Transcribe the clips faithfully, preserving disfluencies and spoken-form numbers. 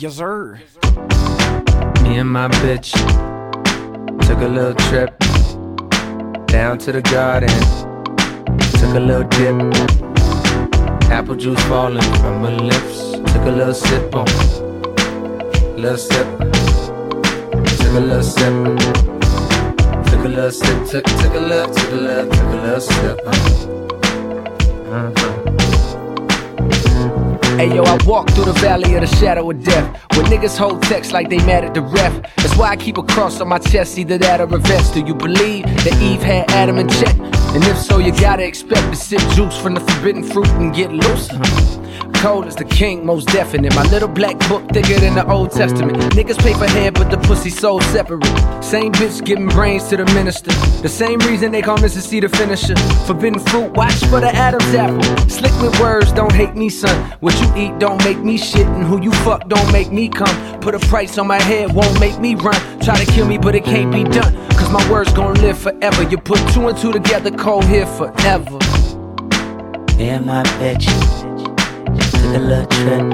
Yes, sir. Me and my bitch took a little trip down to the garden. Took a little dip. Apple juice falling from her lips. Took a little sip on. Little sip. Took a little sip. Took a little sip. Took, took a little, took a little, took a little sip. Uh-huh. Hey yo, I walk through the valley of the shadow of death, where niggas hold text like they mad at the ref. That's why I keep a cross on my chest, either that or a vest. Do you believe that Eve had Adam in check? And if so, you gotta expect to sip juice from the forbidden fruit and get loose. Cold as the king, most definite. My little black book thicker than the Old Testament. Niggas pay for head, but the pussy sold separate. Same bitch giving brains to the minister. The same reason they call Missus C the finisher. Forbidden fruit, watch for the Adam's apple. Slick with words, don't hate me, son. What you eat don't make me shit, and who you fuck don't make me come. Put a price on my head, won't make me run. Try to kill me, but it can't be done, cause my words gon' live forever. You put two and two together, cold here forever. Me and my bitch took a little trip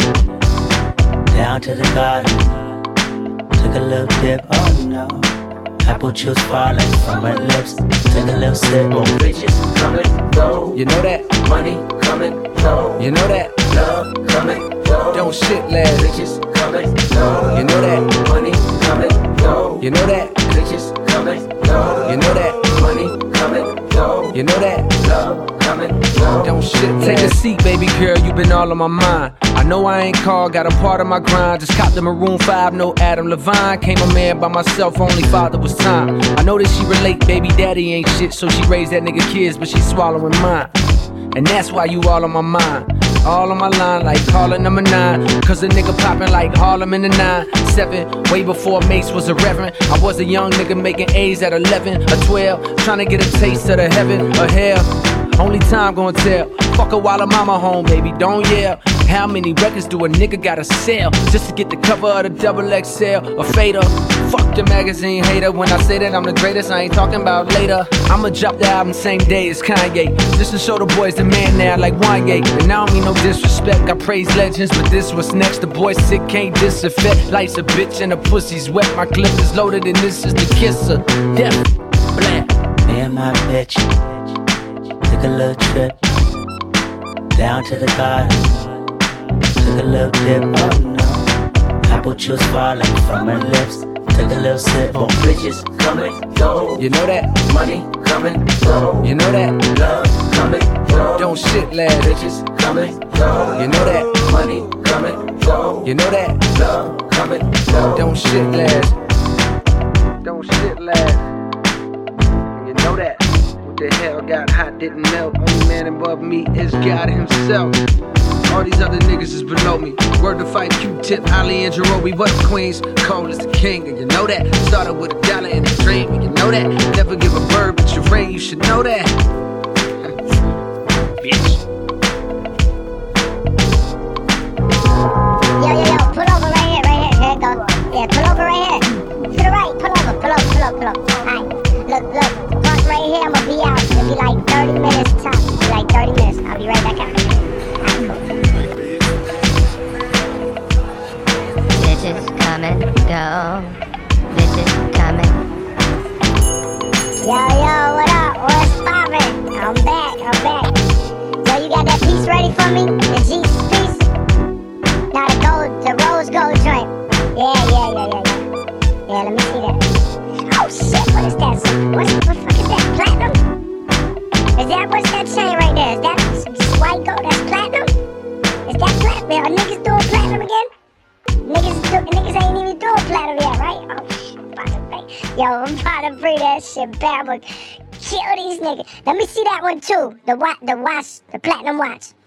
down to the garden. Took a little dip, oh no. Apple juice falling from her lips. Took a little sip. Riches come and go. You know that? Money come and go. You know that? Love come and go. Don't shit last. Riches come and go. You know that? Money come and go. You know that? Riches come and go. You know that? Money come and go. You know that? Love come and go. Don't shit last. Take a seat, baby girl, you been all on my mind. I know I ain't called, got a part of my grind. Just copped the Maroon five, no Adam Levine. Came a man by myself, only father was time. I know that she relate, baby daddy ain't shit, so she raised that nigga kids, but she swallowing mine. And that's why you all on my mind. All on my line like calling number nine. Cause a nigga poppin' like Harlem in the nine seven. Way before Mace was a reverend. I was a young nigga making A's at eleven or twelve. Trying to get a taste of the heaven or hell. Only time gonna tell. Fuck her while her mama home, baby, don't yell. How many records do a nigga gotta sell just to get the cover of the double X L or fader? Fuck the magazine hater. When I say that I'm the greatest, I ain't talking about later. I'ma drop the album same day as Kanye, just to show the boys the man now like Wanye. And I don't mean no disrespect, I praise legends, but this what's next. The boy sick, can't disaffect. Life's a bitch and the pussy's wet. My clip is loaded and this is the kisser. Death, black. Me and my bitch took a little trip down to the garden. Took a little dip, oh no. Apple juice falling from her lips. Took a little sip. Oh, riches come and go. You know that? Money come and go. You know that? Love come and go. Don't shit last. Riches come and go. You know that? Money come and go. You know that? Love come and go. Don't shit last. Don't shit last. You know that? What the hell got hot didn't melt. Only man above me is God himself. All these other niggas is below me. Word to fight Q-Tip, Ali and Jerobi. But the Queens, Cole is the king, and you know that. Started with a dollar and a dream, and you know that. Never give a bird but your ring, you should know that. Bitch. Yo, yo, yo, pull over right here, right here. Here it goes. Yeah, pull over right here. To the right, pull over, pull over, pull over, pull over. Alright, look, look, park right here, I'ma be out. It'll be like thirty minutes tops. It'll be like thirty minutes. I'll be right back out. Bitches come and go. Bitches coming. Yo, yo, what up? What's poppin'? I'm back, I'm back. Yo, you got that piece ready for me? The Jesus piece? Now the gold, the rose gold joint. Yeah, yeah, yeah, yeah, yeah. Yeah, let me see that. Oh shit, what is that? Some, what's, what the fuck is that? Platinum? Is that, what's that chain right there? Is that some white gold? That's platinum? Is that platinum? Are niggas doing platinum again? Niggas, do, niggas ain't even doing platinum yet, right? Oh shit, I'm about to pay. Yo, I'm about to free that shit back, but kill these niggas. Let me see that one too. The watch, the watch, the platinum watch.